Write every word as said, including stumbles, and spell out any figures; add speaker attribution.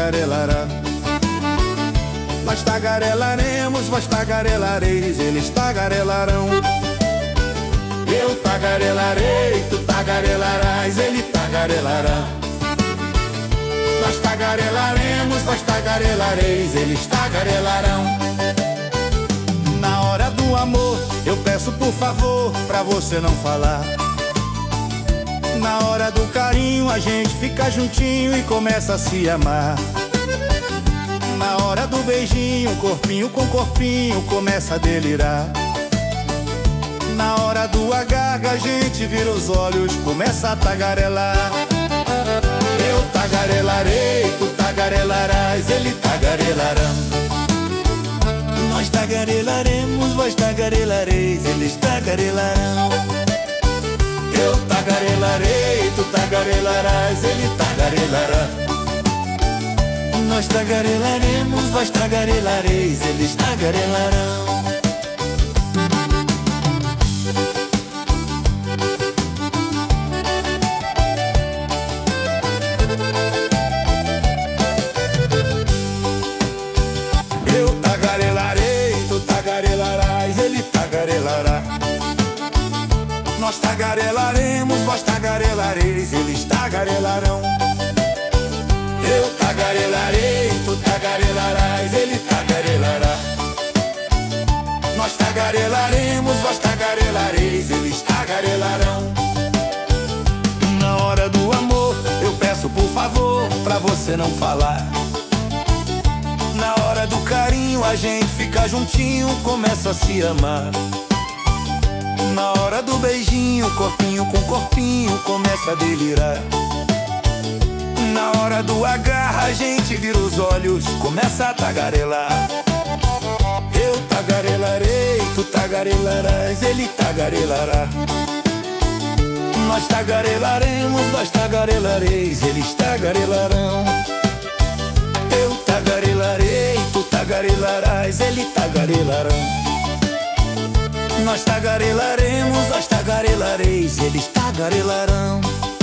Speaker 1: tagarelará. Nós tagarelaremos, vós tagarelareis, eles tagarelarão. Eu tagarelarei, tu tagarelarás, ele tagarelará. Nós tagarelaremos, vós tagarelareis, eles tagarelarão. Na hora do amor, eu peço por favor, pra você não falar. Na hora do carinho, a gente fica juntinho e começa a se amar. Na hora do beijinho, corpinho com corpinho, começa a delirar. Na hora do agarga, a gente vira os olhos, começa a tagarelar. Eu tagarelarei, tu tagarelarás, ele tagarelarão. Nós tagarelaremos, vós tagarelareis, eles tagarelarão. Eu tagarelarei, tu tagarelarás, ele tagarelará. Nós tagarelaremos, vós tagarelareis, eles tagarelarão. Eu tagarelarei, tu tagarelarás, ele tagarelará. Nós tagarelaremos, vós tagarelareis, eles tagarelarão. Eu tagarelarei, tu tagarelarás, ele tagarelará. Nós tagarelaremos, vós tagarelareis, eles tagarelarão. Na hora do amor, eu peço por favor, pra você não falar. Na hora do carinho, a gente fica juntinho, começa a se amar. Na hora do beijinho, corpinho com corpinho, começa a delirar. Na hora do agarra, a gente vira os olhos, começa a tagarelar. Eu tagarelarei, tu tagarelarás, ele tagarelará. Nós tagarelaremos, nós tagarelareis, eles tagarelarão. Eu tagarelarei, tu tagarelarás, ele tagarelarão. Nós tagarelaremos, nós tagarelareis, eles tagarelarão.